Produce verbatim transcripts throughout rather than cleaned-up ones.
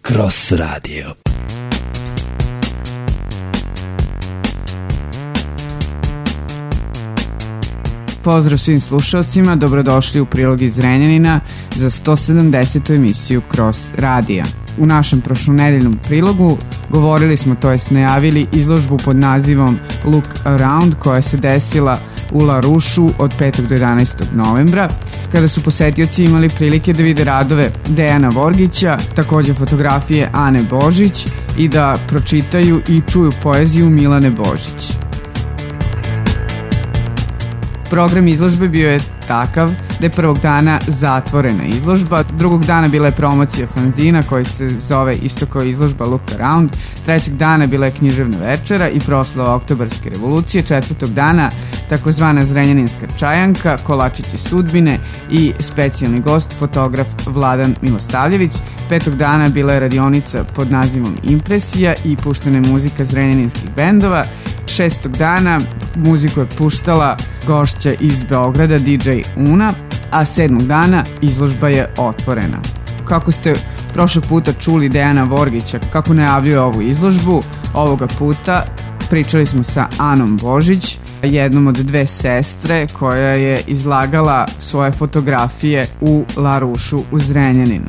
Cross Radio. Pozdrav svim slušalcima, dobrodošli u Prilog iz Zrenjanina za sto sedamdesetu emisiju Cross Radija. U našem prošlonedeljnom prilogu govorili smo, to jest najavili, izložbu pod nazivom Look Around koja se desila u La Rušu od petog do jedanaestog novembra, kada su posetioci imali prilike da vide radove Dejana Vorgića, takođe fotografije Ane Božić i da pročitaju i čuju poeziju Milane Božić. Program izložbe bio je takav da je prvog dana zatvorena izložba, drugog dana bila je promocija fanzina koji se zove isto kao izložba Look Around, trećeg dana bila je književna večera i proslava Oktobarske revolucije, četvrtog dana takozvana Zrenjaninska čajanka, Kolačići sudbine i specijalni gost, fotograf Vladan Milosavljević. Petog dana bila je radionica pod nazivom Impresija i puštena je muzika zrenjaninskih bendova. Šestog dana muziku je puštala gošća iz Beograda, D J Una, a sedmog dana izložba je otvorena. Kako ste prošlog puta čuli Dejana Vorgića kako najavljuje ovu izložbu, ovoga puta pričali smo sa Anom Božić, jednom od dve sestre koja je izlagala svoje fotografije u La Rušu u Zrenjaninu.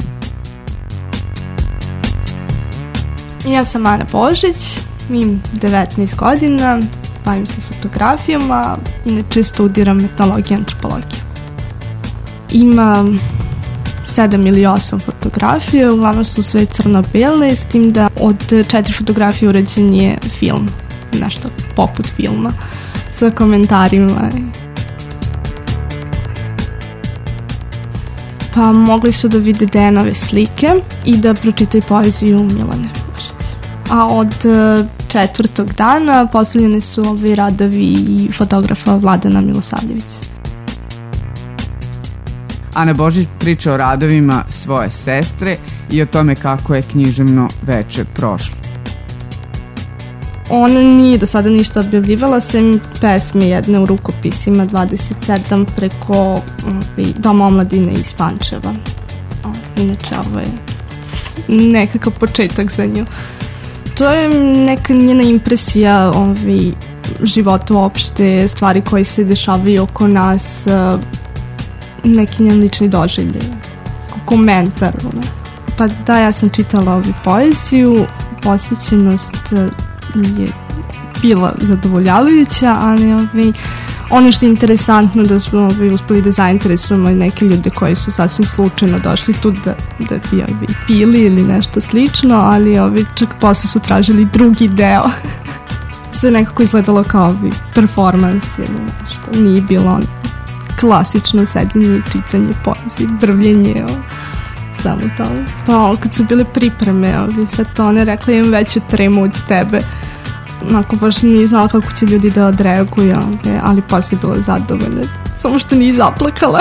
Ja sam Ana Božić, imam devetnaest godina, bavim se fotografijama, inače studiram etnologiju i antropologiju. Imam sedam ili osam fotografija, uglavnom su sve crno-bele, s tim da od četiri fotografije urađen je film, nešto poput filma, sa komentarima. Pa mogli su da vide Dejanove slike i da pročitaju poeziju Milane Božić. A od četvrtog dana postavljene su ovi radovi i fotografa Vladana Milosavljevića. Ana Božić priča o radovima svoje sestre i o tome kako je književno veče prošlo. Ona nije do sada ništa objavljivala, sem pesme jedne u rukopisima dvadeset sedam preko ovaj, Doma omladine iz Pančeva. Inače, ovo je nekakav početak za nju. To je neka njena impresija ovaj, života uopšte, stvari koje se dešavaju oko nas, neki njen lični doživljaj, komentar. Pa da, ja sam čitala ovu poeziju, posvećenost je bila zadovoljavajuća, ali ovaj, ono što je interesantno da smo ovaj, uspeli da zainteresujemo neke ljude koji su sasvim slučajno došli tu da, da bi ovaj, pili ili nešto slično, ali ovaj, čak posle su tražili drugi deo. Sve nekako izgledalo kao ovaj, performans ili nešto. Nije bilo on klasično sedenje i čitanje poezije, brvljenje, ovaj, samo to. Pa kad su bile pripreme, ovaj, sve to, one rekla imam veću tremu od tebe. Onako baš nije znala kako će ljudi da odreaguju, ali posle je bila zadovoljna. Samo što nije zaplakala.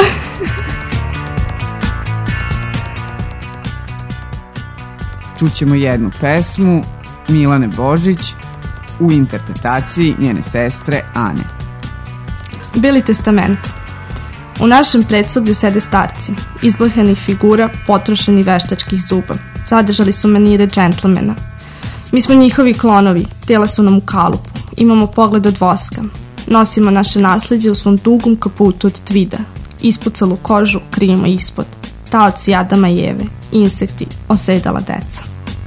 Čućemo jednu pesmu Milane Božić u interpretaciji njene sestre Ane. Beli testament. U našem predsoblju sede starci, izblhanih figura, potrošeni veštačkih zuba. Zadržali su manire džentlmena. Mi smo njihovi klonovi, tela su nam u kalupu, imamo pogled od voska. Nosimo naše nasleđe u svom dugom kaputu od tvida. Ispucalu kožu krijemo ispod. Taoci Adama i Eve, insekti, osedala deca.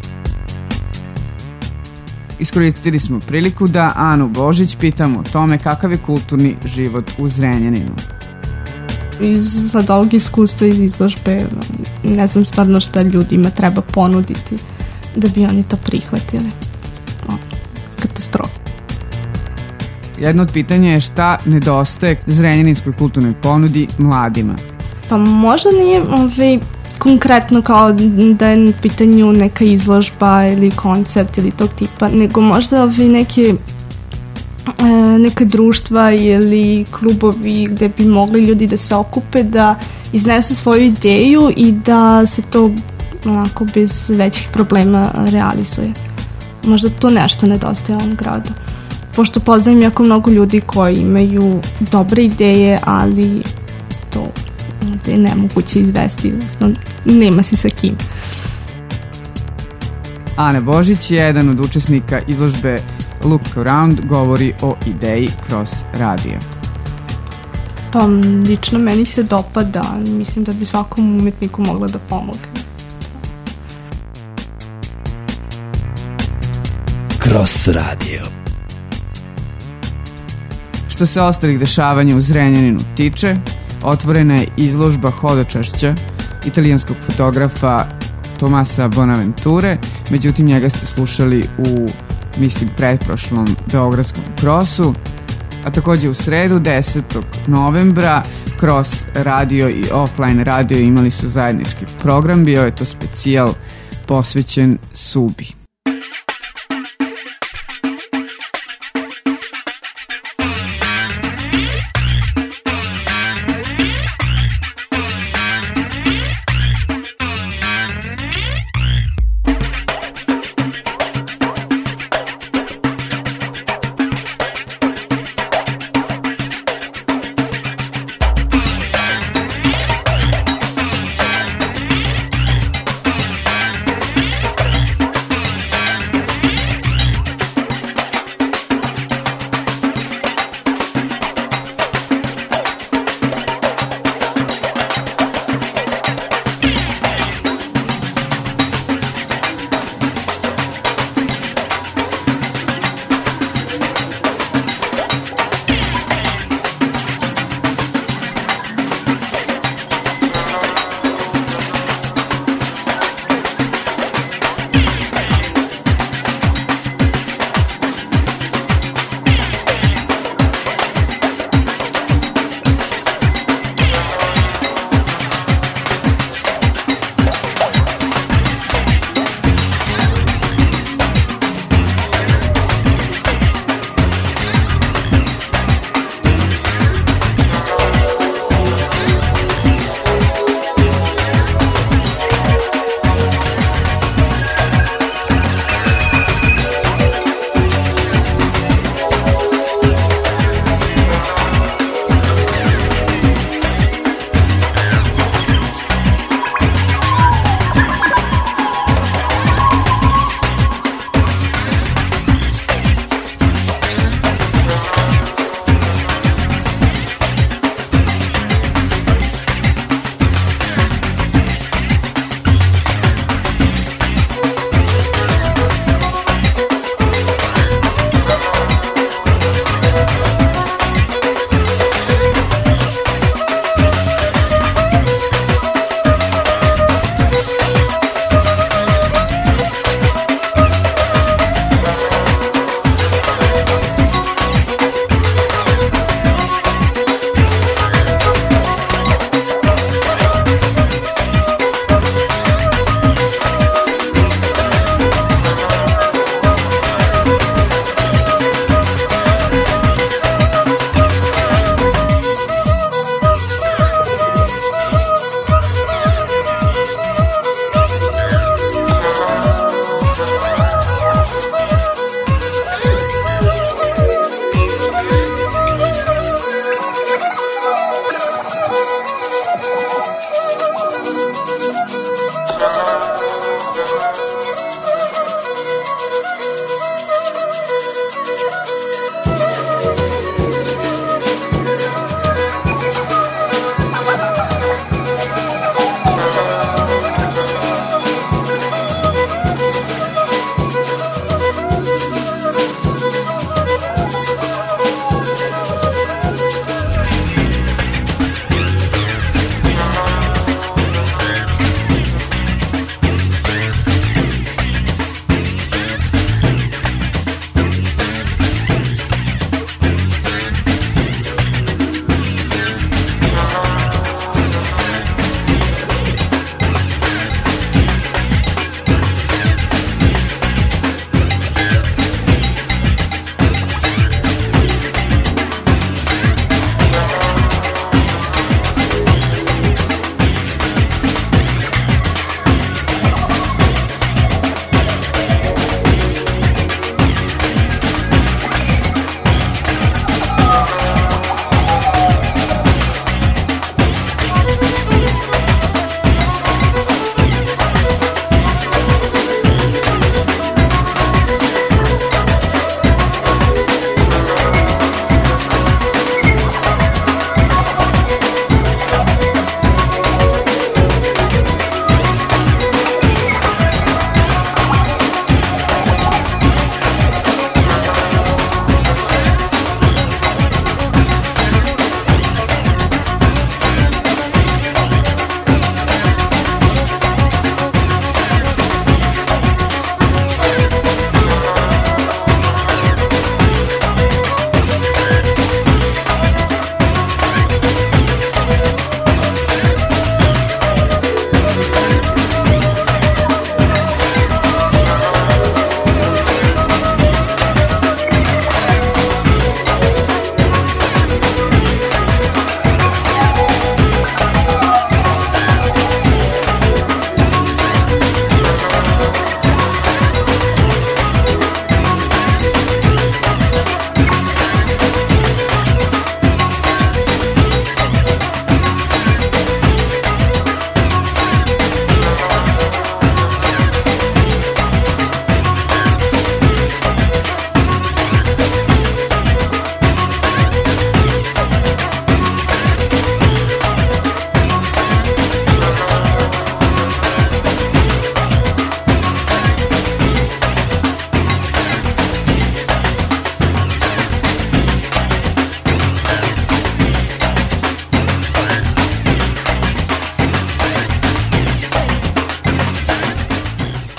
Iskoristili smo priliku da Anu Božić pitamo o tome kakav je kulturni život u Zrenjaninu. Iz sad ovog iskustva iz izložbe ne znam stvarno šta ljudima treba ponuditi da bi oni to prihvatili. O, katastrofa. Jedno od pitanja je šta nedostaje zrenjaninskoj kulturnoj ponudi mladima. Pa možda nije ovaj, konkretno kao da je na pitanju neka izložba ili koncert ili tog tipa, nego možda ovaj, neke e, neka društva ili klubovi gde bi mogli ljudi da se okupe, da iznesu svoju ideju i da se to onako bez većih problema realizuje. Možda to nešto nedostaje ovom gradu. Pošto poznajem jako mnogo ljudi koji imaju dobre ideje, ali to je nemoguće izvesti, nema si sa kim. Ana Božić, jedan od učesnika izložbe Look Around, govori o ideji Cross Radio. Pa, lično meni se dopada, mislim da bi svakom umetniku mogla da pomogne. Cross Radio. Što se ostalih dešavanja u Zrenjaninu tiče, otvorena je izložba hodočašća italijanskog fotografa Tomasa Bonaventure, međutim njega ste slušali u, mislim, pretprošlom beogradskom Crossu, a takođe u sredu desetog novembra Cross Radio i Offline Radio imali su zajednički program, bio je to specijal posvećen Subi.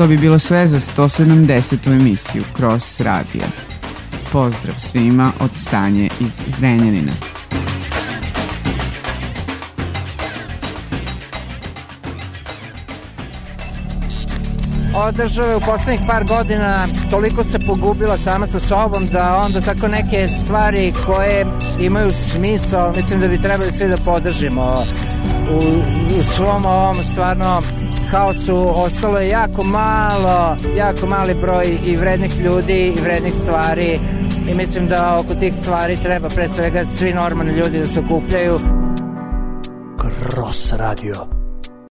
To bi bilo sve za sto sedamdesetu emisiju Cross radija. Pozdrav svima od Sanje iz Zrenjanina. Ova država je u poslednjih par godina toliko se pogubila sama sa sobom da onda tako neke stvari koje imaju smisao, mislim da bi trebali svi da podržimo. U, u svom ovom stvarno haosu ostalo je jako malo, jako mali broj i vrednih ljudi i vrednih stvari i mislim da oko tih stvari treba pre svega svi normalni ljudi da se okupljaju. Cross radio.